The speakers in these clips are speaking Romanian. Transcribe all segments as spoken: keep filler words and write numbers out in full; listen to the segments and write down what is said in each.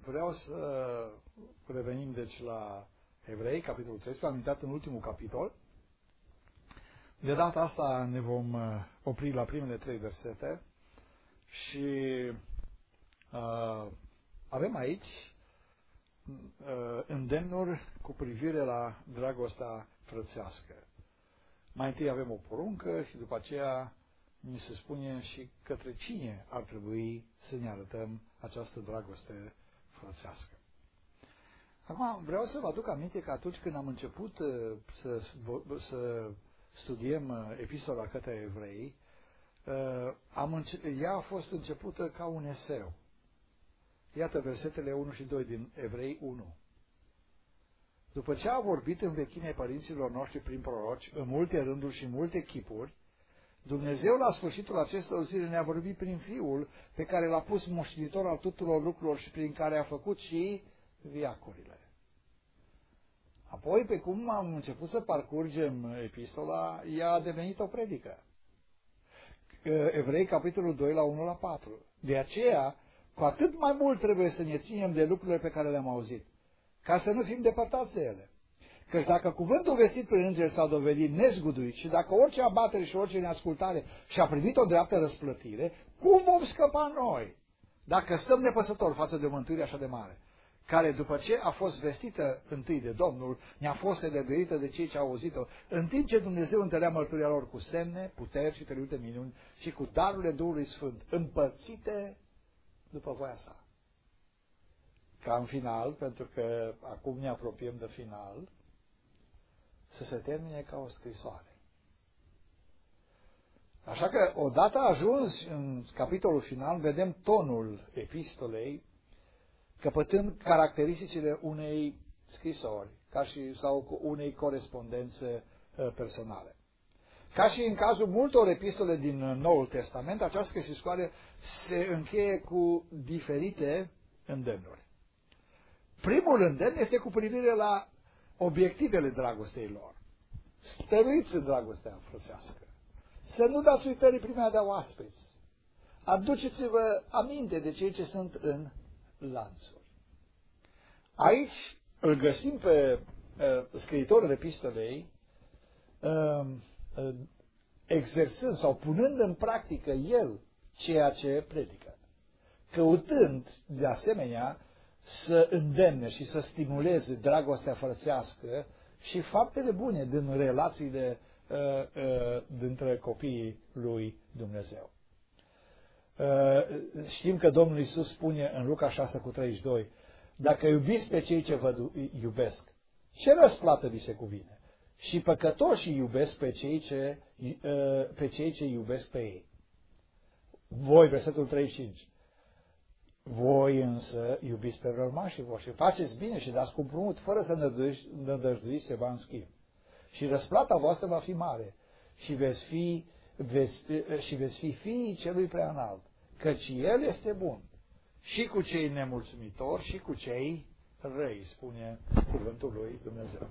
vreau să revenim deci la Evrei, capitolul treisprezece, am intrat în ultimul capitol. De data asta ne vom opri la primele trei versete și uh, avem aici uh, îndemnuri cu privire la dragostea frățească. Mai întâi avem o poruncă și după aceea ni se spune și către cine ar trebui să ne arătăm această dragoste frățească. Acum vreau să vă aduc aminte că atunci când am început să, să studiem epistola către Evrei, am înce- ea a fost începută ca un eseu. Iată versetele unu și doi din Evrei unu. După ce a vorbit în vechime părinților noștri prin proroci, în multe rânduri și în multe chipuri, Dumnezeu la sfârșitul acestor zile ne-a vorbit prin Fiul, pe care l-a pus moștenitor al tuturor lucrurilor și prin care a făcut și viacurile. Apoi, pe cum am început să parcurgem epistola, ea a devenit o predică. Evrei, capitolul doi, la unu la patru. De aceea, cu atât mai mult trebuie să ne ținem de lucrurile pe care le-am auzit, ca să nu fim depărtați de ele. Căci dacă cuvântul vestit prin îngeri s-a dovedit nezguduit și dacă orice abatere și orice neascultare și-a primit o dreaptă răsplătire, cum vom scăpa noi, dacă stăm nepăsători față de o mântuire așa de mare, care după ce a fost vestită întâi de Domnul, ne-a fost edeverită de cei ce au auzit-o, în timp ce Dumnezeu întărea mărturia lor cu semne, puteri și tăriute minuni și cu darurile Duhului Sfânt, împărțite după voia sa. Ca în final, pentru că acum ne apropiem de final, să se termine ca o scrisoare. Așa că, odată ajuns în capitolul final, vedem tonul epistolei, căpătând caracteristicile unei scrisori, ca și, sau unei corespondențe personale. Ca și în cazul multor epistole din Noul Testament, această scrisoare se încheie cu diferite îndemnuri. Primul îndemn este cu privire la obiectivele dragostei lor. Stăruiți în dragostea frățească. Să nu dați uitării primea de oaspeți. Aduceți-vă aminte de cei ce sunt în lanțuri. Aici îl găsim pe uh, scriitorul epistolei uh, uh, exersând sau punând în practică el ceea ce predică. Căutând, de asemenea, să îndemne și să stimuleze dragostea frățească și faptele bune din relațiile uh, uh, dintre copiii lui Dumnezeu. Uh, știm că Domnul Iisus spune în Luca șase cu treizeci și doi, dacă iubiți pe cei ce vă iubesc, ce răsplată vi se cuvine? Și păcătoșii iubesc pe cei ce, uh, pe cei ce iubesc pe ei. Voi, versetul treizeci și cinci. Voi însă iubiți pe rămașii voștri, faceți bine și dați cu împrumut, fără să nădăjduiți ceva în schimb. Și răsplata voastră va fi mare și veți fi, veți, și veți fi fiii celui prea înalt, căci El este bun și cu cei nemulțumitori și cu cei răi, spune cuvântul lui Dumnezeu.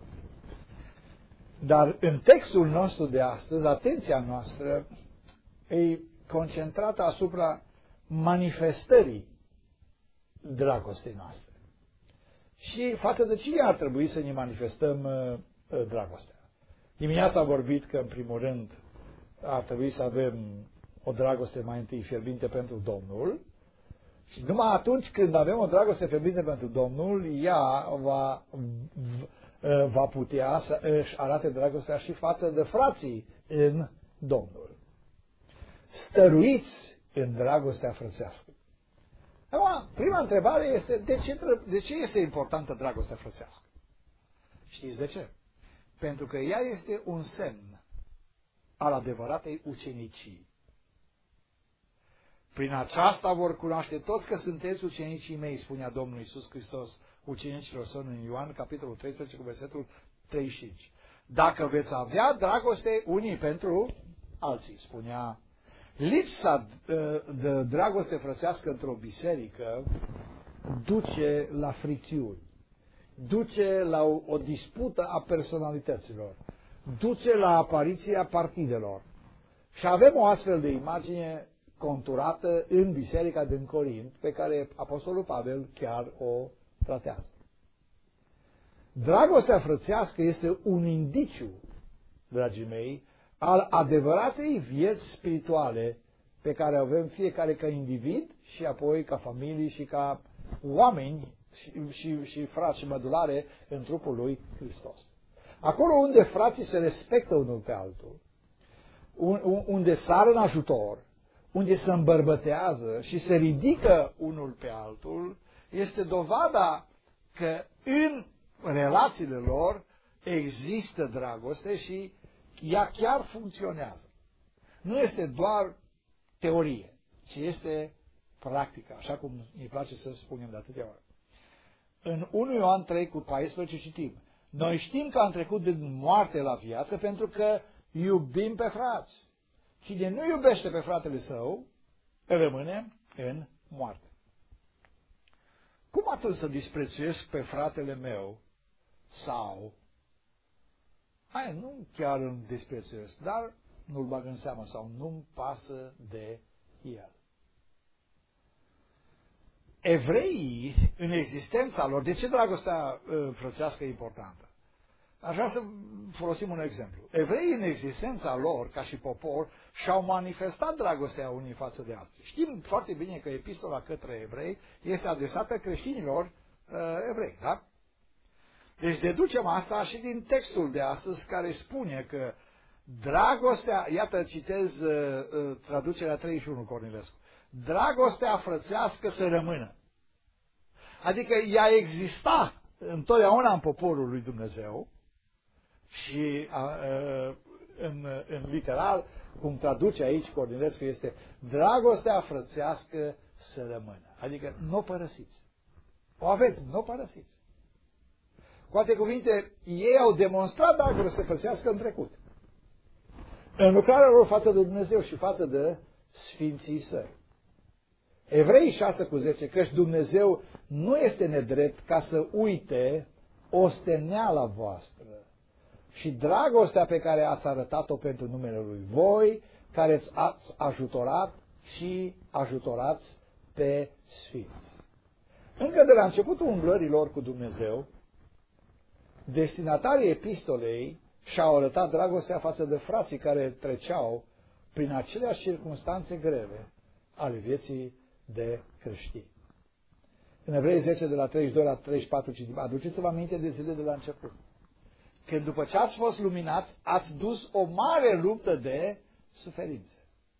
Dar în textul nostru de astăzi, atenția noastră e concentrată asupra manifestării dragostei noastre. Și față de cine ar trebui să ne manifestăm uh, dragostea? Dimineața am vorbit că, în primul rând, ar trebui să avem o dragoste mai întâi fierbinte pentru Domnul și numai atunci când avem o dragoste fierbinte pentru Domnul, ea va, va putea să își arate dragostea și față de frații în Domnul. Stăruiți în dragostea frățească. Acum, prima întrebare este, de ce, de ce este importantă dragostea frățească? Știți de ce? Pentru că ea este un semn al adevăratei ucenicii. Prin aceasta vor cunoaște toți că sunteți ucenicii mei, spunea Domnul Iisus Hristos ucenicilor săi în Ioan, capitolul treisprezece, cu versetul treizeci și cinci. Dacă veți avea dragoste unii pentru alții, spunea. Lipsa de dragoste frățească într-o biserică duce la fricțiuni, duce la o, o dispută a personalităților, duce la apariția partidelor. Și avem o astfel de imagine conturată în biserica din Corint, pe care Apostolul Pavel chiar o tratează. Dragostea frățească este un indiciu, dragii mei, al adevăratei vieți spirituale pe care o avem fiecare ca individ și apoi ca familie și ca oameni și, și, și frați și mădulare în trupul lui Hristos. Acolo unde frații se respectă unul pe altul, unde sar în ajutor, unde se îmbărbătează și se ridică unul pe altul, este dovada că în relațiile lor există dragoste și ea chiar funcționează. Nu este doar teorie, ci este practică, așa cum îmi place să spunem de atâtea ori. În unu Ioan trei cu paisprezece citim: noi știm că am trecut din moarte la viață pentru că iubim pe frați. Cine nu iubește pe fratele său, rămâne în moarte. Cum atunci să disprețuiesc pe fratele meu sau, hai, nu chiar îl disprețuiesc, dar nu-l bag în seamă sau nu-mi pasă de el. Evreii, în existența lor, de ce dragostea frățească e importantă? Aș vrea să folosim un exemplu. Evreii, în existența lor, ca și popor, și-au manifestat dragostea unii față de alții. Știm foarte bine că epistola către evrei este adresată creștinilor uh, evrei, da? Deci deducem asta și din textul de astăzi, care spune că dragostea, iată, citez uh, uh, traducerea treizeci și unu, Cornilescu, dragostea frățească să rămână. Adică ea exista întotdeauna în poporul lui Dumnezeu și a, a, în, în literal, cum traduce aici Cornilescu, este dragostea frățească să rămână. Adică nu o părăsiți. O aveți, nu o părăsiți. Cu alte cuvinte, ei au demonstrat dragostea frățească în trecut. În lucrarea lor față de Dumnezeu și față de Sfinții Săi. Evrei șase cu zece, căci Dumnezeu nu este nedrept ca să uite osteneala voastră și dragostea pe care ați arătat-o pentru numele Lui, voi care ați ajutorat și ajutorați pe Sfinți. Încă de la începutul umblărilor cu Dumnezeu, destinatarii epistolei și-au arătat dragostea față de frații care treceau prin aceleași circunstanțe grele ale vieții de creștini. În Evrei zece, de la treizeci și doi la treizeci și patru, citim: aduceți-vă aminte de zile de la început, când după ce ați fost luminați, ați dus o mare luptă de suferințe.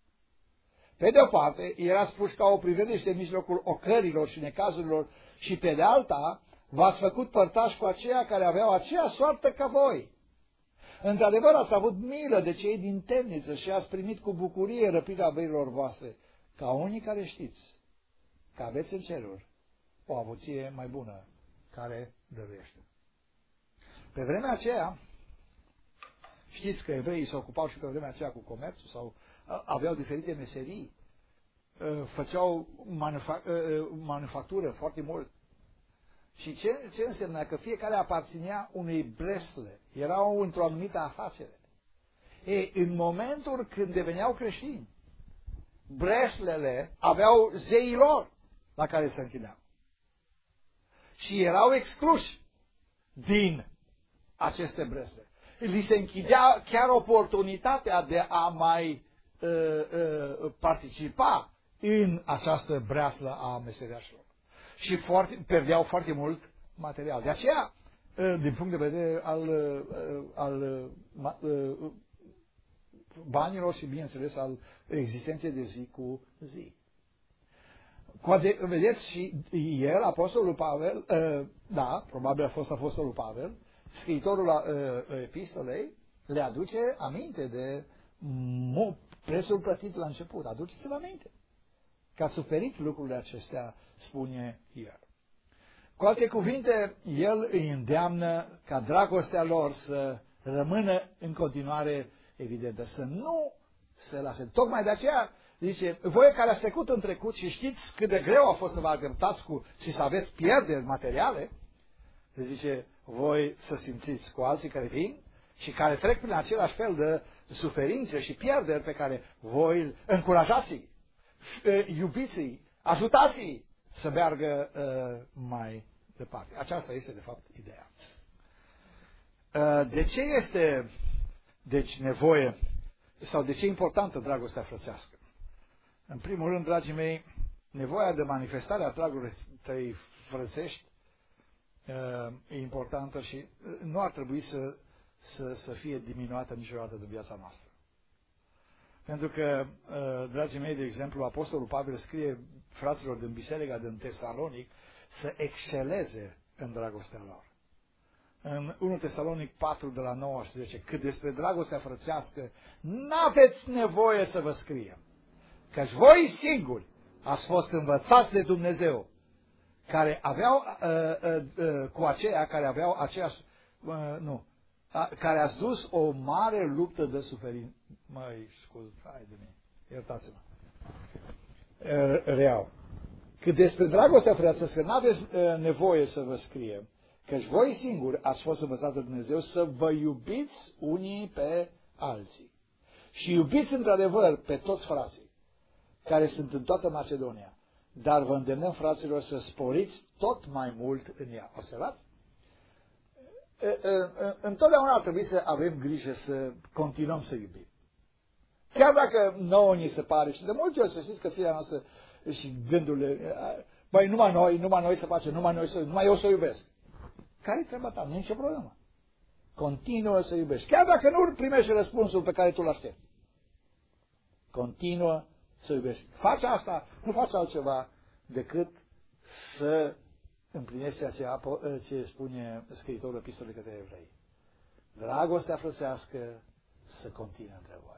Pe de o parte, erați puși ca o priveliște în mijlocul ocărilor și necazurilor și pe de alta, v-ați făcut părtași cu aceia care aveau aceea soartă ca voi. Într-adevăr, ați avut milă de cei din temniță și ați primit cu bucurie răpirea averilor voastre, ca unii care știți că aveți în ceruri o avuție mai bună care dăruiește. Pe vremea aceea, știți că evreii se ocupau și pe vremea aceea cu comerțul sau aveau diferite meserii, făceau manufac manufactură foarte mult. Și ce, ce însemna? Că fiecare aparținea unei bresle, erau într-o anumită afacere. Ei, în momentul când deveneau creștini, breslele aveau zeii lor la care se închideau. Și erau excluși din aceste bresle. Li se închidea chiar oportunitatea de a mai uh, uh, participa în această breaslă a meseriașilor. Și foarte, pierdeau foarte mult material. De aceea, uh, din punct de vedere al, uh, al uh, banilor și, bineînțeles, al existenței de zi cu zi. Coade, vedeți, și el, Apostolul Pavel, uh, da, probabil a fost Apostolul Pavel, scriitorul uh, epistolei, le aduce aminte de prețul plătit la început. Aduceți-vă aminte că a suferit lucrurile acestea, spune el. Cu alte cuvinte, el îi îndeamnă ca dragostea lor să rămână în continuare evidentă, să nu se lase. Tocmai de aceea zice, voi care ați trecut în trecut și știți cât de greu a fost să vă agăptați cu și să aveți pierderi materiale, zice, voi să simțiți cu alții care vin și care trec prin același fel de suferințe și pierderi pe care voi încurajați-i. iubiți-i, ajutați-i să meargă mai departe. Aceasta este, de fapt, ideea. De ce este, deci, nevoie, sau de ce e importantă dragostea frățească? În primul rând, dragii mei, nevoia de manifestare a dragostei frățești e importantă și nu ar trebui să, să, să fie diminuată niciodată de viața noastră. Pentru că, dragii mei, de exemplu, Apostolul Pavel scrie fraților din biserica din Tesalonic să exceleze în dragostea lor. În unu Tesalonic patru, de la nouă se zice, cât despre dragostea frățească, n-aveți nevoie să vă scriem, căci voi singuri ați fost învățați de Dumnezeu, care aveau, uh, uh, uh, cu aceia care aveau aceeași, uh, nu, uh, care ați dus o mare luptă de suferință. Măi, scuz, hai de mine, iertați-mă. Uh, reau. Cât despre dragostea frățească, n-aveți uh, nevoie să vă scriem, căci voi singuri ați fost învățați de Dumnezeu să vă iubiți unii pe alții. Și iubiți într-adevăr pe toți frații care sunt în toată Macedonia. Dar vă îndemnăm, fraților, să sporiți tot mai mult în ea. Observați? Întotdeauna ar trebui să avem grijă să continuăm să iubim. Chiar dacă nouă ni se pare, și de multe ori să știți că firea noastră și gândurile, băi, numai noi, numai noi să facem, numai, noi să, numai eu să iubesc. Care-i treaba ta? Nu e nicio problemă. Continuă să iubești. Chiar dacă nu primești răspunsul pe care tu îl aștepți. Continuă să iubești. Faci asta, nu faci altceva decât să împlinești ceea ce spune scriitorul epistolei către evrei. Dragostea frățească să continue între voi.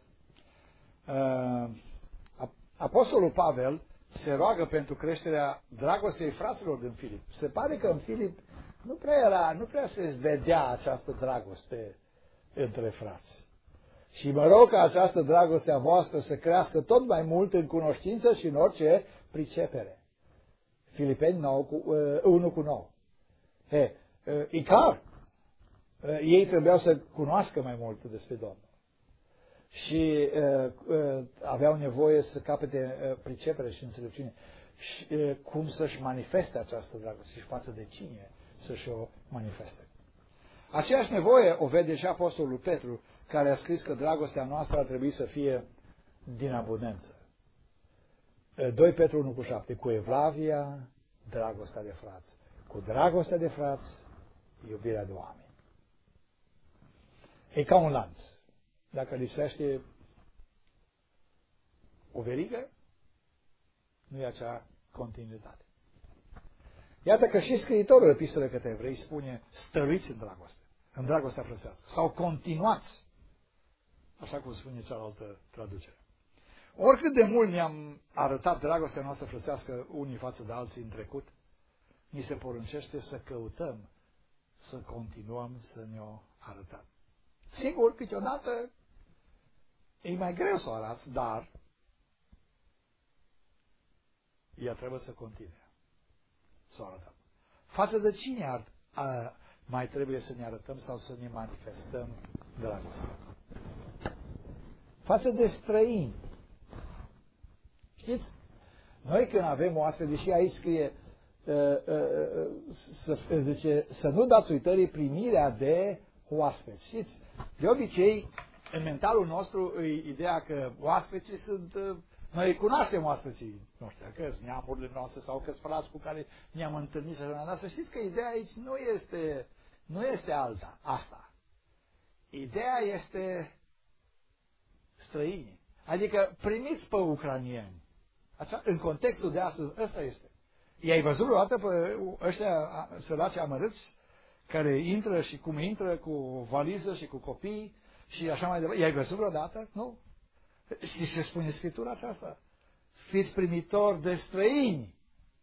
Apostolul Pavel se roagă pentru creșterea dragostei fraților din Filip. Se pare că în Filip nu prea era, nu prea se vedea această dragoste între frați. Și mă rog ca această dragoste a voastră să crească tot mai mult în cunoștință și în orice pricepere. Filipeni nouă cu, uh, unu cu nouă. He, uh, Icar, uh, ei trebuiau să cunoască mai mult despre Domnul. Și uh, uh, aveau nevoie să capete uh, pricepere și înțelepciune. Și uh, cum să-și manifeste această dragoste și față de cine să-și o manifeste. Aceeași nevoie o vede și Apostolul Petru, care a scris că dragostea noastră ar trebui să fie din abundență. doi Petru unu cu șapte. Cu evlavia, dragostea de frați. Cu dragostea de frați, iubirea de oameni. E ca un lanț. Dacă lipsește o verigă, nu e acea continuitate. Iată că și scriitorul epistolei către evrei spune, stăruiți în dragoste, în dragostea frățească, sau continuați, așa cum spune cealaltă traducere. Oricât de mult ne-am arătat dragostea noastră frățească unii față de alții în trecut, ni se poruncește să căutăm, să continuăm să ne-o arătăm. Sigur, câteodată e mai greu să o arăți, dar ea trebuie să continue să o arătăm. Față de cine ar, a, mai trebuie să ne arătăm sau să ne manifestăm dragostea? Față de străini. Știți? Noi când avem o astfel, deși aici scrie uh, uh, să, zice, să nu dați uitării primirea de oaspeți. Știți? De obicei, în mentalul nostru, e ideea că oaspeții sunt... Uh, noi cunoaștem oaspeții noștri, că sunt neamurile noastre sau că sunt frați cu care ne-am întâlnit și așa, dar să știți că ideea aici nu este, nu este alta, asta. Ideea este străini. Adică primiți pe ucranieni. Așa, în contextul de astăzi, ăsta este. I-ai văzut vreodată pe ăștia săraci amărâți care intră și cum intră cu o valiză și cu copii și așa mai departe? I-ai văzut vreodată? Nu? Și se spune Scriptura aceasta. Fiți primitori de străini.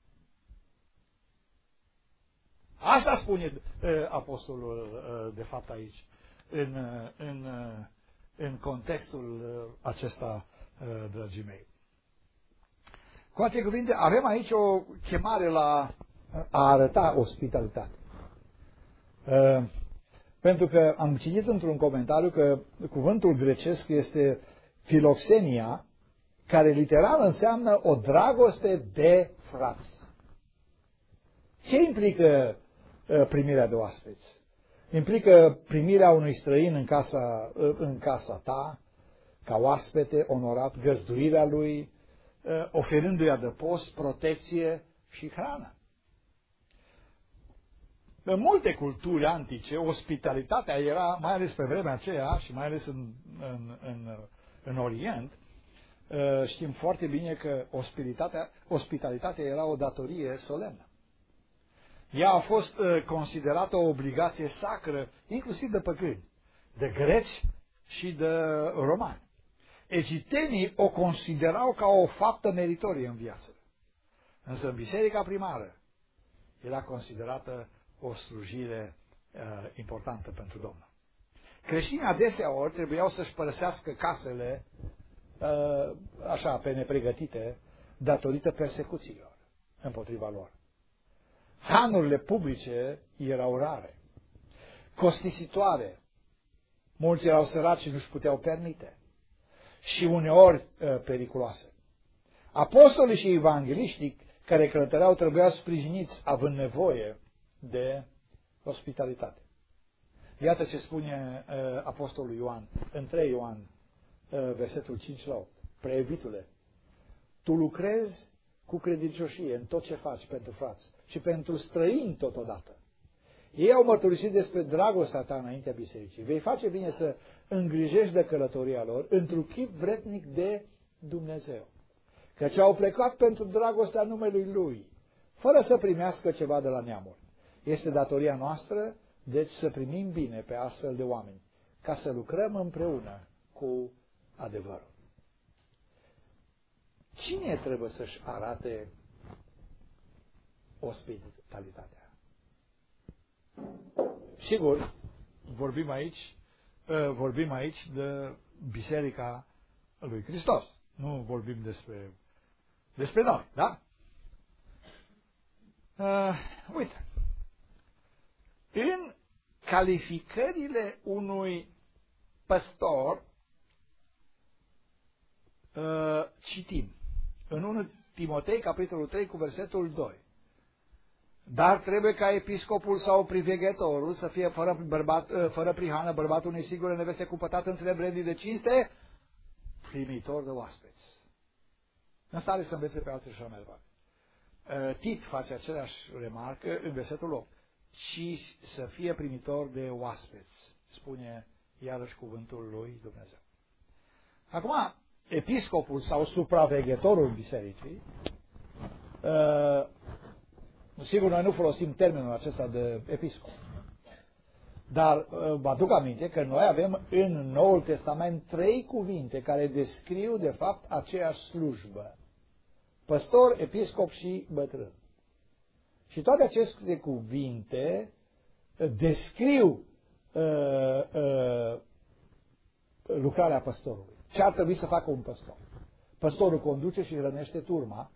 Asta spune uh, apostolul uh, de fapt aici, în, uh, în, uh, în contextul uh, acesta, uh, dragii mei. Cu alte cuvinte, avem aici o chemare la a arăta ospitalitate. Uh, pentru că am citit într-un comentariu că cuvântul grecesc este filoxenia, care literal înseamnă o dragoste de frați. Ce implică uh, primirea de oaspeți? Implică primirea unui străin în casa, uh, în casa ta, ca oaspete, onorat, găzduirea lui, uh, oferându-i adăpost, protecție și hrană. În multe culturi antice, ospitalitatea era, mai ales pe vremea aceea și mai ales în, în, în, în Orient, știm foarte bine că ospitalitatea, ospitalitatea era o datorie solemnă. Ea a fost considerată o obligație sacră, inclusiv de păgâni, de greci și de romani. Egiptenii o considerau ca o faptă meritorie în viață. Însă în biserica primară era considerată o slujire uh, importantă pentru Domnul. Creștinii adeseori trebuiau să-și părăsească casele uh, așa, pe nepregătite, datorită persecuțiilor împotriva lor. Hranurile publice erau rare, costisitoare, mulți erau săraci și nu-și puteau permite și uneori uh, periculoase. Apostolii și evangeliștii care călătoreau trebuiau sprijiniți având nevoie de ospitalitate. Iată ce spune uh, Apostolul Ioan, în trei Ioan, uh, versetul cinci la opt. Preiubitule, tu lucrezi cu credincioșie în tot ce faci pentru frați și pentru străini totodată. Ei au mărturisit despre dragostea ta înaintea bisericii. Vei face bine să îngrijești de călătoria lor într-un chip vrednic de Dumnezeu. Căci au plecat pentru dragostea numelui Lui, fără să primească ceva de la neamuri. Este datoria noastră, deci, să primim bine pe astfel de oameni, ca să lucrăm împreună cu adevărul. Cine trebuie să-și arate ospitalitatea? Sigur, vorbim aici, vorbim aici de Biserica lui Hristos. Nu vorbim despre, despre noi, da? Uh, uite. În calificările unui păstor, uh, citim în întâi Timotei, capitolul trei, cu versetul doi. Dar trebuie ca episcopul sau priveghetorul să fie fără, bărbat, uh, fără prihană, bărbatul nesigură, neveste cupătat, înțelept, vrednic de cinste, primitor de oaspeți. În stare să învețe pe alții și așa mai departe. Uh, Tit face aceleași remarcă în versetul opt. Și să fie primitor de oaspeți, spune iarăși cuvântul lui Dumnezeu. Acum, episcopul sau supraveghetorul bisericii, uh, sigur, noi nu folosim termenul acesta de episcop, dar uh, vă aduc aminte că noi avem în Noul Testament trei cuvinte care descriu, de fapt, aceeași slujbă. Păstor, episcop și bătrân. Și toate aceste cuvinte descriu uh, uh, lucrarea păstorului. Ce ar trebui să facă un păstor? Păstorul conduce și hrănește turma,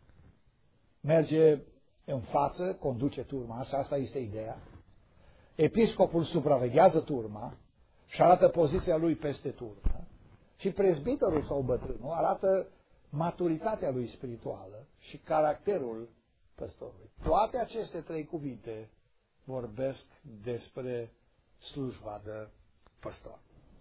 merge în față, conduce turma, și asta este ideea. Episcopul supraveghează turma și arată poziția lui peste turmă. Și prezbiterul sau bătrânul arată maturitatea lui spirituală și caracterul păstorului. Toate aceste trei cuvinte vorbesc despre slujba de păstor.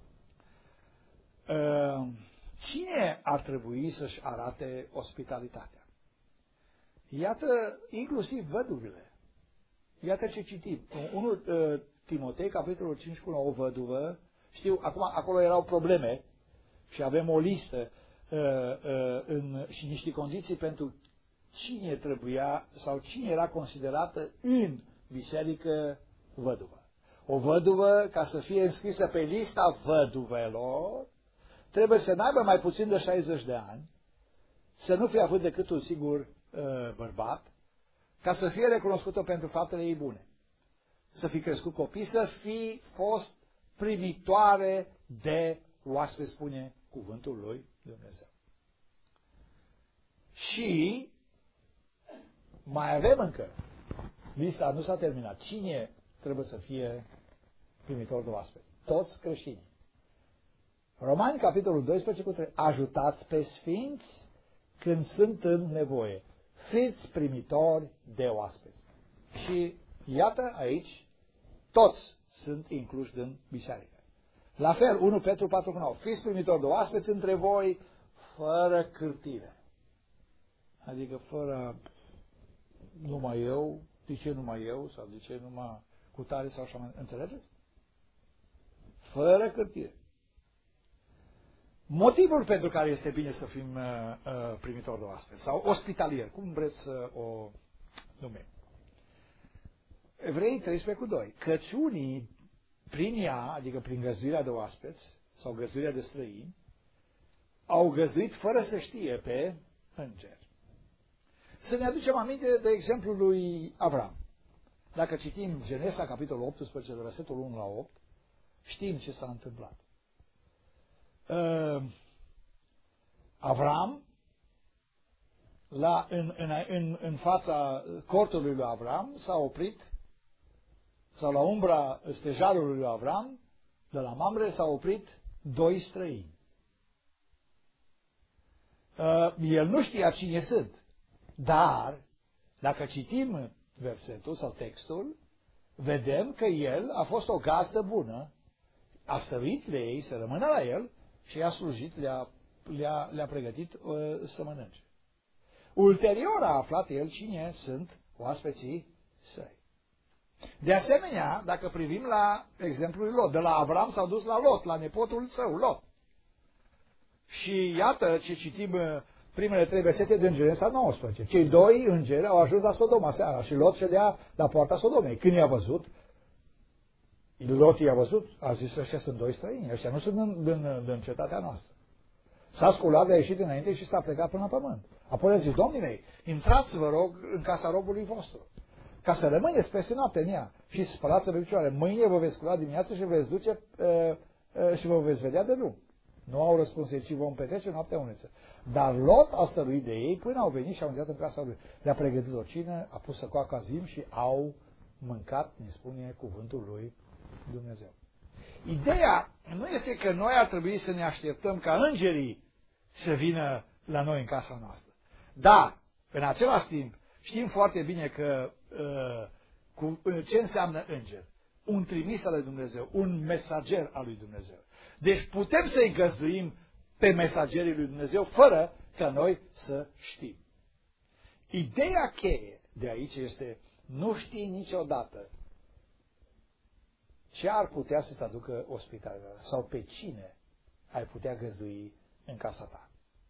Cine ar trebui să-și arate ospitalitatea? Iată, inclusiv văduvile. Iată ce citim. unu Timotei, capitolul cinci, cu o văduvă. Știu, acum acolo erau probleme și avem o listă uh, uh, în, și niște condiții pentru cine trebuia sau cine era considerată în biserică văduvă. O văduvă, ca să fie înscrisă pe lista văduvelor, trebuie să n-aibă mai puțin de șaizeci de ani, să nu fie avut decât un singur uh, bărbat, ca să fie recunoscută pentru faptele ei bune. Să fi crescut copii, să fi fost primitoare de oaspeți, spune cuvântul lui Dumnezeu. Și mai avem încă, lista nu s-a terminat. Cine trebuie să fie primitor de oaspeți? Toți creștinii. Romani, capitolul doisprezece, cu trei. Ajutați pe sfinți când sunt în nevoie. Fiți primitori de oaspeți. Și iată aici, toți sunt incluși din biserică. La fel, unu Petru patru cu nouă. Fiți primitori de oaspeți între voi, fără cârtire. Adică fără numai eu, de ce numai eu, sau de ce numai cutare sau așa mai. Înțelegeți? Fără cârtire. Motivul pentru care este bine să fim uh, uh, primitori de oaspeți sau ospitalieri, cum vreți să o numim. Evrei treisprezece cu doi. Căci unii prin ea, adică prin găzduirea de oaspeți sau găzduirea de străini, au găzduit fără să știe pe îngeri. Să ne aducem aminte de exemplul lui Avram. Dacă citim Genesa, capitolul optsprezece, de versetul unu la opt, știm ce s-a întâmplat. Uh, Avram, la, în, în, în, în fața cortului lui Avram, s-a oprit, sau la umbra stejarului lui Avram, de la Mamre, s-au oprit doi străini. Uh, el nu știa cine sunt, dar, dacă citim versetul sau textul, vedem că el a fost o gazdă bună, a stăruit de ei să rămână la el și i-a slujit, le-a, le-a, le-a pregătit uh, să mănânce. Ulterior a aflat el cine sunt oaspeții săi. De asemenea, dacă privim la exemplul lui Lot, de la Avram s-au dus la Lot, la nepotul său, Lot. Și iată ce citim primele trei versete din Genesa nouăsprezece. Cei doi îngeri au ajuns la Sodoma seara și Lot ședea la poarta Sodomei. Când i-a văzut, Lot i-a văzut, a zis, ăștia sunt doi străini, ăștia nu sunt din, din, din cetatea noastră. S-a sculat, a ieșit înainte și s-a plecat până la pământ. Apoi a zis, domnii mei, intrați, vă rog, în casa robului vostru, ca să rămâneți peste noapte în ea și spălați pe picioare. Mâine vă veți scula dimineața și veți duce uh, uh, și vă veți vedea de drum. Nu au răspuns ei, ci vom petrece noaptea uneță. Dar Lot a stăruit de ei până au venit și au intrat în casa lui. Le-a pregătit o cină, a pus să coacă zim și au mâncat, ne spune cuvântul lui Dumnezeu. Ideea nu este că noi ar trebui să ne așteptăm ca îngerii să vină la noi în casa noastră. Dar, în același timp, știm foarte bine că uh, cu, uh, ce înseamnă înger. Un trimis al lui Dumnezeu, un mesager al lui Dumnezeu. Deci putem să-i găzduim pe mesagerii lui Dumnezeu fără ca noi să știm. Ideea cheie de aici este nu știi niciodată ce ar putea să-ți aducă ospitalitatea sau pe cine ai putea găzdui în casa ta.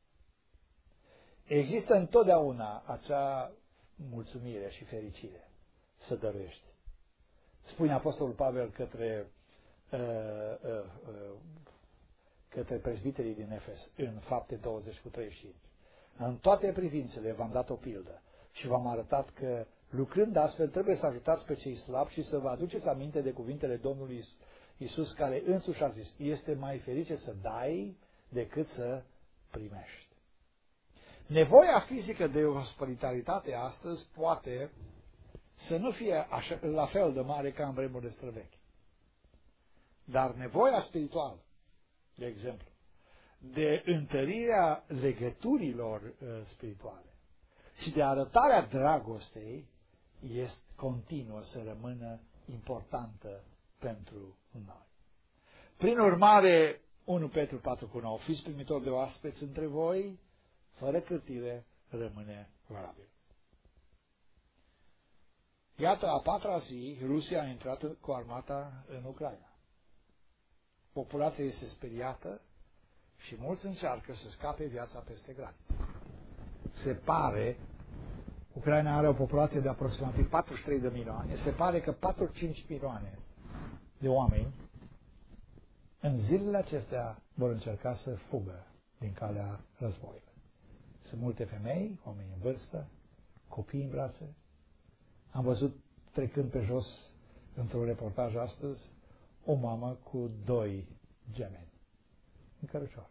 Există întotdeauna acea mulțumire și fericire să dăruiești. Spune Apostolul Pavel către, uh, uh, uh, către prezbiterii din Efes în Fapte douăzeci cu treizeci și cinci. În toate privințele v-am dat o pildă și v-am arătat că lucrând astfel trebuie să ajutați pe cei slabi și să vă aduceți aminte de cuvintele Domnului Iisus, care însuși a zis, este mai ferice să dai decât să primești. Nevoia fizică de ospitalitate astăzi poate să nu fie așa, la fel de mare ca în vremurile străvechi. Dar nevoia spirituală, de exemplu, de întărirea legăturilor uh, spirituale și de arătarea dragostei este continuă să rămână importantă pentru noi. Prin urmare, unu Petru patru cu nouă, fiți primitori de oaspeți între voi, fără cârtire rămâne valabil. Iată, a patra zi, Rusia a intrat cu armata în Ucraina. Populația este speriată și mulți încearcă să scape viața peste graniță. Se pare, Ucraina are o populație de aproximativ patruzeci și trei de milioane, se pare că patruzeci și cinci milioane de oameni în zilele acestea vor încerca să fugă din calea războiului. Sunt multe femei, oameni în vârstă, copii în brațe. Am văzut, trecând pe jos, într-un reportaj astăzi, o mamă cu doi gemeni în cărucioară.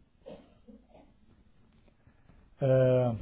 Uh,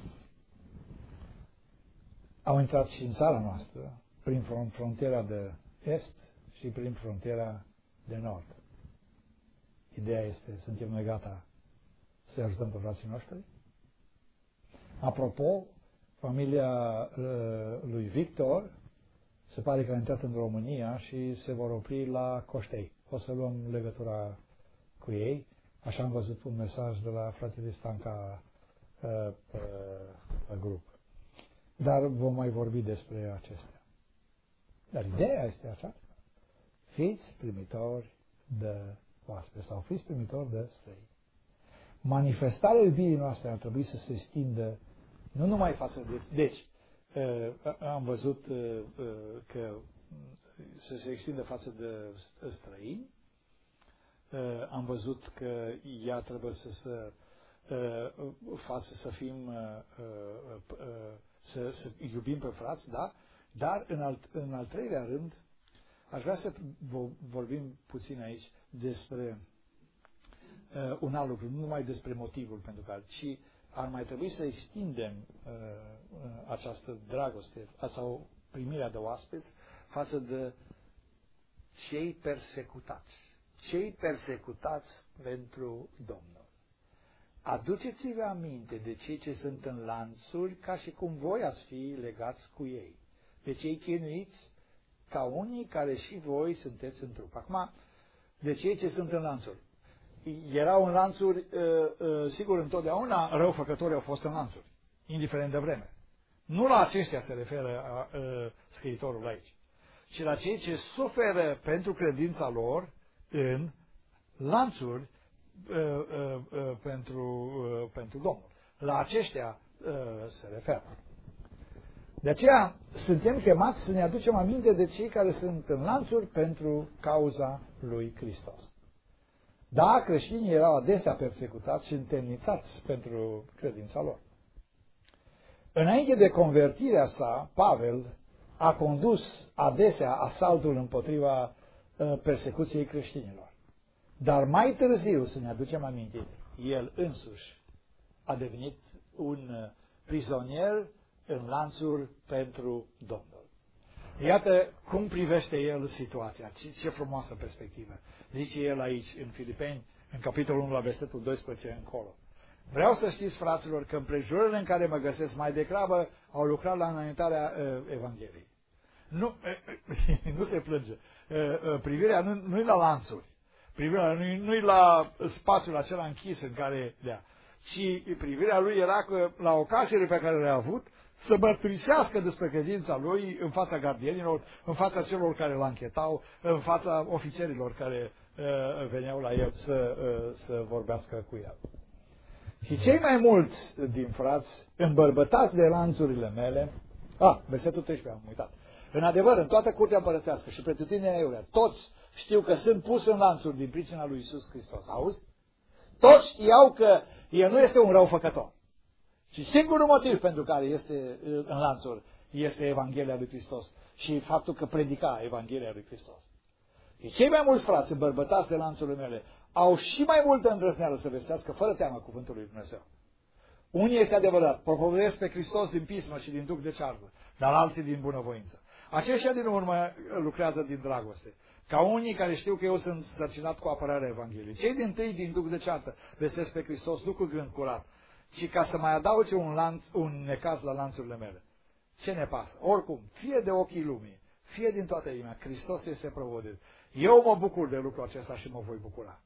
au intrat și în țara noastră, prin frontiera de est și prin frontiera de nord. Ideea este, suntem noi gata să ajutăm pe frații noștri? Apropo, familia lui Victor se pare că a intrat în România și se vor opri la Coștei. O să luăm legătura cu ei. Așa am văzut un mesaj de la fratele Stanca pe, pe grup. Dar vom mai vorbi despre acestea. Dar ideea este aceasta. Fiți primitori de oaspeți sau fiți primitori de străini. Manifestarea iubirii noastre ar trebui să se extindă nu numai față de... Deci, am văzut că să se extindă față de străini, am văzut că ea trebuie să se față să fim să, să iubim pe frați, da? Dar în al, în al treilea rând aș vrea să vorbim puțin aici despre uh, un alt lucru, nu numai despre motivul pentru care, ci ar mai trebui să extindem uh, uh, această dragoste sau primirea de oaspeți față de cei persecutați. Cei persecutați pentru Domnul. Aduceți-vă aminte de cei ce sunt în lanțuri ca și cum voi ați fi legați cu ei. De cei chinuiți ca unii care și voi sunteți în trup. Acum, de cei ce sunt în lanțuri. Erau în lanțuri, uh, uh, sigur, întotdeauna răufăcătorii au fost în lanțuri, indiferent de vreme. Nu la aceștia se referă uh, scriitorul aici, ci la cei ce suferă pentru credința lor în lanțuri uh, uh, uh, pentru, uh, pentru Domnul. La aceștia uh, se referă. De aceea suntem chemați să ne aducem aminte de cei care sunt în lanțuri pentru cauza lui Hristos. Da, creștinii erau adesea persecutați și întemnițați pentru credința lor. Înainte de convertirea sa, Pavel a condus adesea asaltul împotriva uh, persecuției creștinilor. Dar mai târziu, să ne aducem aminte, el însuși a devenit un uh, prizonier în lanțuri pentru Domnul. Iată cum privește el situația. Ce, ce frumoasă perspectivă. Zice el aici, în Filipeni, în capitolul unu, la versetul doisprezece încolo. Vreau să știți, fraților, că împrejurările în care mă găsesc mai degrabă au lucrat la înaintarea uh, Evangheliei. Nu, uh, nu se plânge. Uh, uh, privirea nu, nu e la lanțuri. Privirea nu, nu e la spațiul acela închis în care dea. Ci privirea lui era că la ocazile pe care le-a avut, să mărturisească despre credința lui în fața gardienilor, în fața celor care l-anchetau, în fața ofițerilor care uh, veneau la el să, uh, să vorbească cu el. Și cei mai mulți din frați, îmbărbătați de lanțurile mele, ah, versetul treisprezece, am uitat. În adevăr, în toată curtea împărătească și pretutindeni aiurea, toți știu că sunt pus în lanțuri din pricina lui Iisus Hristos. Auzi? Toți știau că el nu este un răufăcător. Și singurul motiv pentru care este în lanțuri este Evanghelia lui Hristos și faptul că predica Evanghelia lui Hristos. Și cei mai mulți frați îmbărbătați de lanțurile mele au și mai multă îndrăzneală să vestească fără teamă cuvântul lui Dumnezeu. Unii este adevărat, propovăduiesc pe Hristos din pismă și din duc de ceartă, dar alții din bunăvoință. Aceștia din urmă lucrează din dragoste, ca unii care știu că eu sunt sărcinat cu apărarea Evangheliei. Cei din tâi din duc de ceartă vestesc pe Hristos nu cu gând curat, ci ca să mai adauge un, lanț, un necaz la lanțurile mele. Ce ne pasă? Oricum, fie de ochii lumii, fie din toată inima, Hristos este provodit. Eu mă bucur de lucrul acesta și mă voi bucura.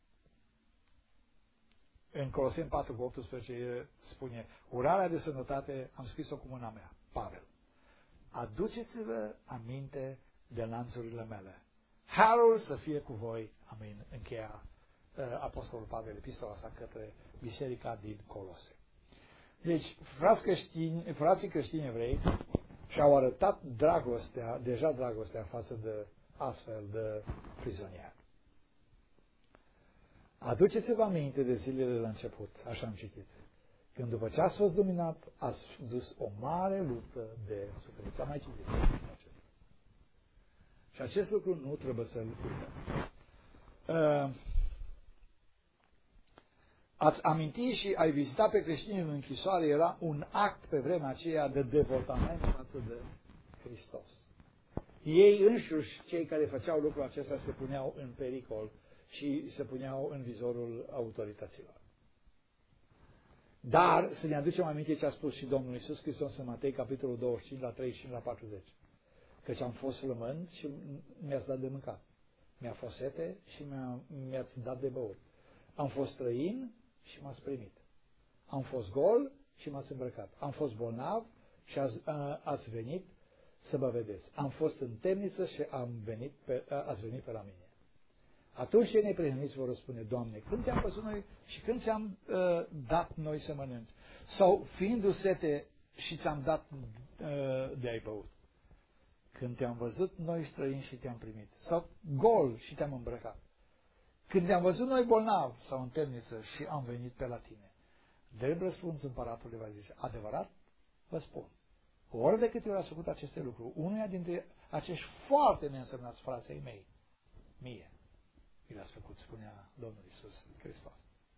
În Coloseni patru, optsprezece spune, urarea de sănătate am scris-o cu mâna mea, Pavel. Aduceți-vă aminte de lanțurile mele. Harul să fie cu voi. Amin. Încheia uh, Apostolul Pavel epistola sa către biserica din Colose. Deci, frați creștini, frații creștini evrei și-au arătat dragostea, deja dragostea față de astfel de prizonieri. Aduceți-vă aminte de zilele de la început, așa am citit, când după ce ați fost dominat, ați dus o mare luptă de suferință. Am mai citit acest. Și acest lucru nu trebuie să-l uităm. Uh, ați aminti și ai vizita pe creștini în închisoare era un act pe vremea aceea de devotament față de Hristos. Ei înșiși, cei care făceau lucrul acesta, se puneau în pericol și se puneau în vizorul autorităților. Dar să ne aducem aminte ce a spus și Domnul Iisus Hristos în Matei, capitolul douăzeci și cinci, la treizeci și cinci, la patruzeci. Căci am fost flămând și mi-ați dat de mâncat. Mi-a fost sete și mi-a, mi-ați dat de băut. Am fost străin și m-ați primit. Am fost gol și m-ați îmbrăcat. Am fost bolnav și ați, a, ați venit să mă vedeți. Am fost în temniță și am venit pe, a, ați venit pe la mine. Atunci cei neprihăniți vor răspunde, Doamne, când te-am văzut noi și când ți-am uh, dat noi să mănânci? Sau fiindu sete și ți-am dat uh, de ai băut? Când te-am văzut noi străini și te-am primit? Sau gol și te-am îmbrăcat? Când te-am văzut noi bolnav sau în temniță și am venit pe la tine? Drept răspuns împăratul le va zice, adevărat vă spun, ori de câte ori ați făcut aceste lucruri, unuia dintre acești foarte neînsemnați frații mei, mie, mi le-ați făcut, spunea Domnul Iisus Hristos.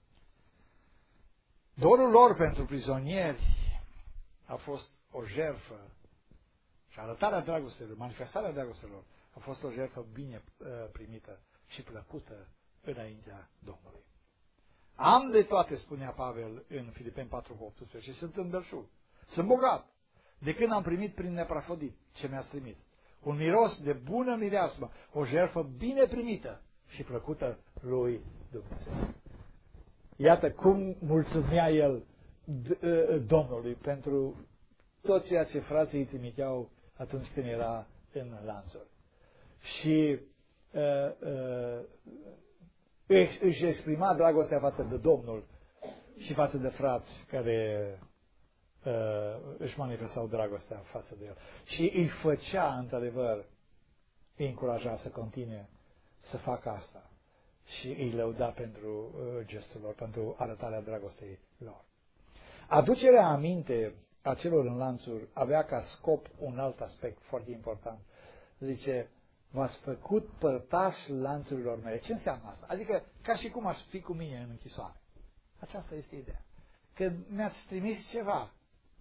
Dorul lor pentru prizonieri a fost o jertfă și arătarea dragostelor, manifestarea dragostelor a fost o jertfă bine uh, primită și plăcută înaintea Domnului. Am de toate, spunea Pavel în Filipeni patru cu optsprezece, și sunt în belșug. Sunt bogat. De când am primit prin Epafrodit ce mi-ați trimis. Un miros de bună mireasmă, o jertfă bine primită și plăcută lui Dumnezeu. Iată cum mulțumea el Domnului pentru tot ceea ce frații îi trimiteau atunci când era în lanțuri. Și uh, uh, își exprima dragostea față de Domnul și față de frați care uh, își manifestau dragostea față de el. Și îi făcea, într-adevăr, îi încuraja să continue să facă asta. Și îi lăuda pentru uh, gestul lor, pentru arătarea dragostei lor. Aducerea aminte a celor în lanțuri avea ca scop un alt aspect foarte important. Zice, v-ați făcut părtași lanțurilor mele. Ce înseamnă asta? Adică ca și cum aș fi cu mine în închisoare. Aceasta este ideea. Că mi-ați trimis ceva.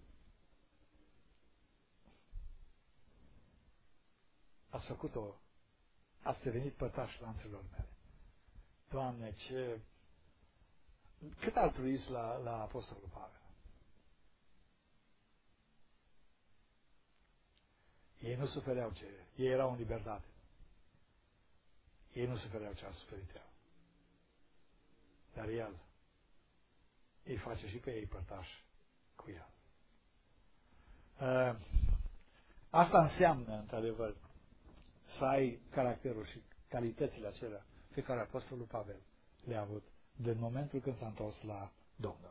Ați făcut-o. Ați devenit părtași lanțurilor mele. Doamne, ce... Cât altruism la, la Apostolul Pavel. Ei nu sufereau ce... Ei erau în libertate. Ei nu sufereau ce a suferit el. Dar el îi face și pe ei părtași cu el. Uh, asta înseamnă, într-adevăr, să ai caracterul și calitățile acelea pe care Apostolul Pavel le-a avut din momentul când s-a întors la Domnul.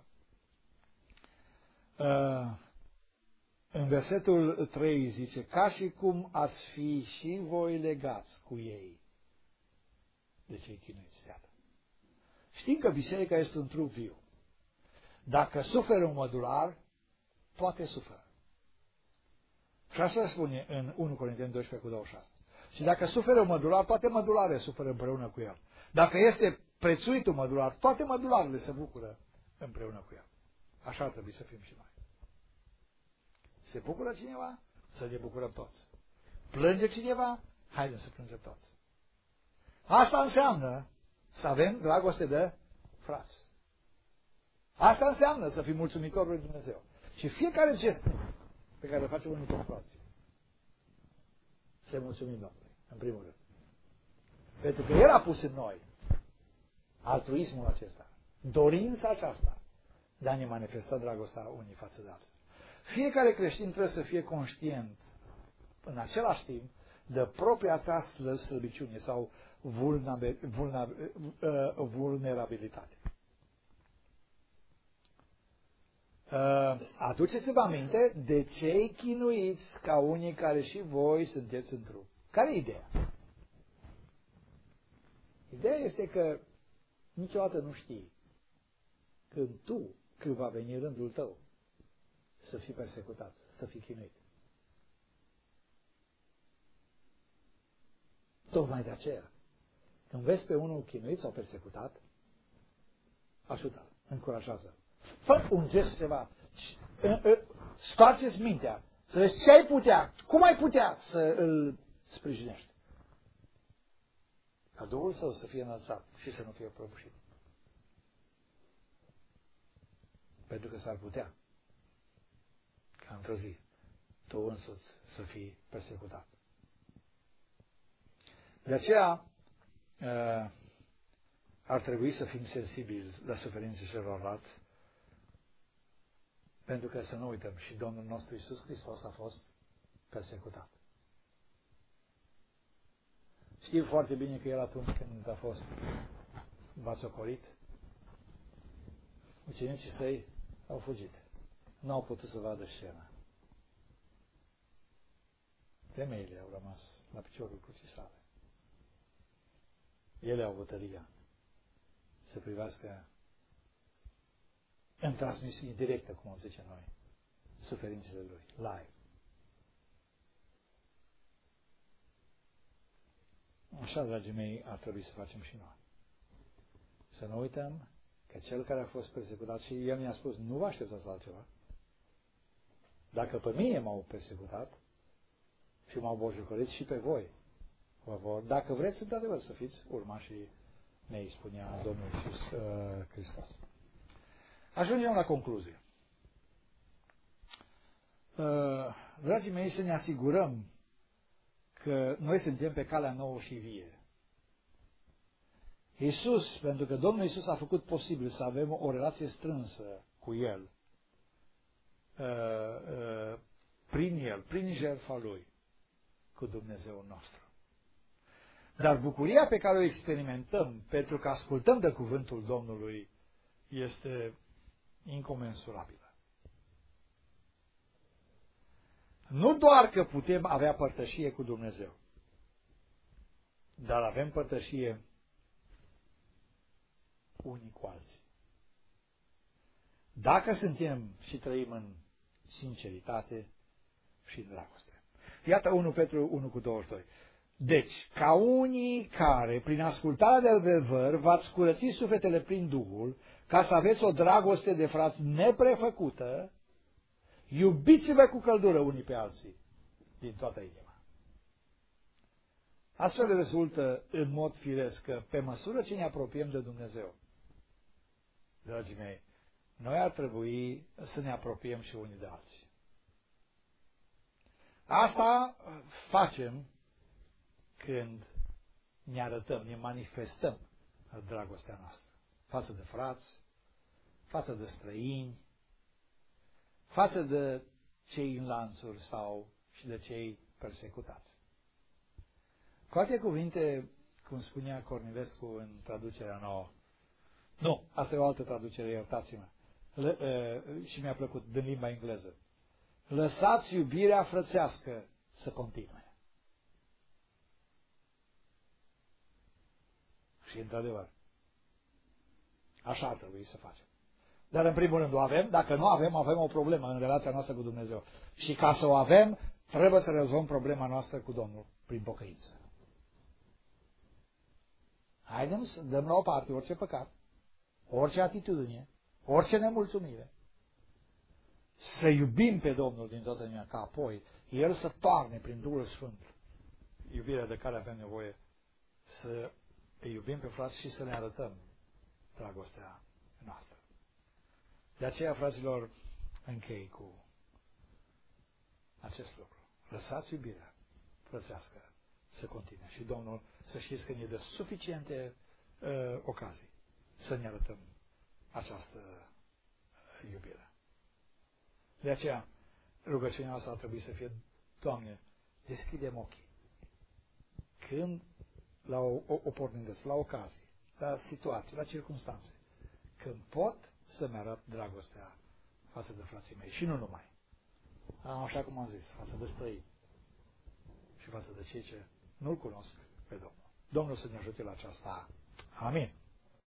Uh, în versetul trei zice, ca și cum ați fi și voi legați cu ei de cei chinuiți. Iată. Știm că biserica este un trup viu. Dacă suferă un mădular, toate suferă. Și așa spune în unu Corinteni doisprezece cu douăzeci și șase. Și dacă suferă un mădular, toate mădularele suferă împreună cu el. Dacă este prețuit un mădular, toate mădularele se bucură împreună cu el. Așa ar trebui să fim și noi. Se bucură cineva? Să ne bucurăm toți. Plânge cineva? Haideți să plângem toți. Asta înseamnă să avem dragoste de frați. Asta înseamnă să fim mulțumitori lui Dumnezeu. Și fiecare gest pe care îl facem unii cu frații, să mulțumim Domnului, în primul rând. Pentru că El a pus în noi altruismul acesta, dorința aceasta de a ne manifesta dragostea unii față de alții. Fiecare creștin trebuie să fie conștient în același timp de propria ta slăbiciune sau vulnerabilitate. Aduceți-vă aminte de cei chinuiți ca unii care și voi sunteți în trup. Care e ideea? Ideea este că niciodată nu știi când tu, când va veni rândul tău, să fii persecutat, să fii chinuit. Tocmai de aceea, când vezi pe unul chinuit sau persecutat, ajută-l, încurajează-l. Fă un gest ceva, scoaceți mintea, să vezi ce ai putea, cum ai putea să îl sprijinești. Ca Duhul Său să fie înălțat și să nu fie prăbușit. Pentru că s-ar putea ca într-o zi tu însuți să fii persecutat. De aceea ar trebui să fim sensibili la suferințele celorlalți, pentru că să nu uităm, și Domnul nostru Iisus Hristos a fost persecutat. Știu foarte bine că El atunci când a fost batjocorit, ucenicii săi au fugit. Nu au putut să vadă scena. Femeile au rămas la piciorul crucii sale. Ele au avut tăria să privească în transmisiune directă, cum am zice noi, suferințele Lui, live. Așa, dragii mei, ar trebui să facem și noi. Să nu uităm că Cel care a fost persecutat, și El mi-a spus, nu vă așteptați la altceva. Dacă pe mine m-au persecutat și m-au botjocorit, și pe voi vă vor. Dacă vreți, într-adevăr, să fiți urmașii mei, spunea Domnul Iisus uh, Hristos. Ajungem la concluzie. Uh, dragii mei, să ne asigurăm că noi suntem pe calea nouă și vie. Iisus, pentru că Domnul Iisus a făcut posibil să avem o relație strânsă cu El, uh, uh, prin El, prin jertfa Lui, cu Dumnezeul nostru. Dar bucuria pe care o experimentăm pentru că ascultăm de cuvântul Domnului este incomensurabilă. Nu doar că putem avea părtășie cu Dumnezeu, dar avem părtășie unii cu alții. Dacă suntem și trăim în sinceritate și în dragoste. Iată unu Petru unu cu douăzeci și doi. Deci, ca unii care, prin ascultarea de adevăr, v-ați curățit sufletele prin Duhul, ca să aveți o dragoste de frați neprefăcută, iubiți-vă cu căldură unii pe alții, din toată inima. Astfel rezultă în mod firesc că, pe măsură ce ne apropiem de Dumnezeu, dragii mei, noi ar trebui să ne apropiem și unii de alții. Asta facem când ne arătăm, ne manifestăm dragostea noastră față de frați, față de străini, față de cei în lanțuri sau și de cei persecutați. Cu alte cuvinte, cum spunea Cornilescu în traducerea nouă, nu, asta e o altă traducere, iertați-mă, și mi-a plăcut, din limba engleză. Lăsați iubirea frățească să continue. Și într-adevăr, așa ar trebui să facem. Dar în primul rând o avem, dacă nu avem, avem o problemă în relația noastră cu Dumnezeu. Și ca să o avem, trebuie să rezolvăm problema noastră cu Domnul prin pocăință. Haidem să dăm la o parte orice păcat, orice atitudine, orice nemulțumire. Să iubim pe Domnul din toată inima, ca apoi El să toarne prin Duhul Sfânt iubirea de care avem nevoie, să îi iubim pe frați și să ne arătăm dragostea noastră. De aceea, fraților, închei cu acest lucru. Lăsați iubirea frățească să continue. Și Domnul, să știți că ne dă suficiente uh, ocazii să ne arătăm această uh, iubire. De aceea, rugăciunea noastră ar trebui să fie, Doamne, deschidem ochii. Când, la o oportunități, la ocazii, la situații, la circunstanțe, când pot să-mi arăt dragostea față de frații mei. Și nu numai. Așa cum am zis, față de străini și față de cei ce nu-L cunosc pe Domnul. Domnul să ne ajute la aceasta. Amin.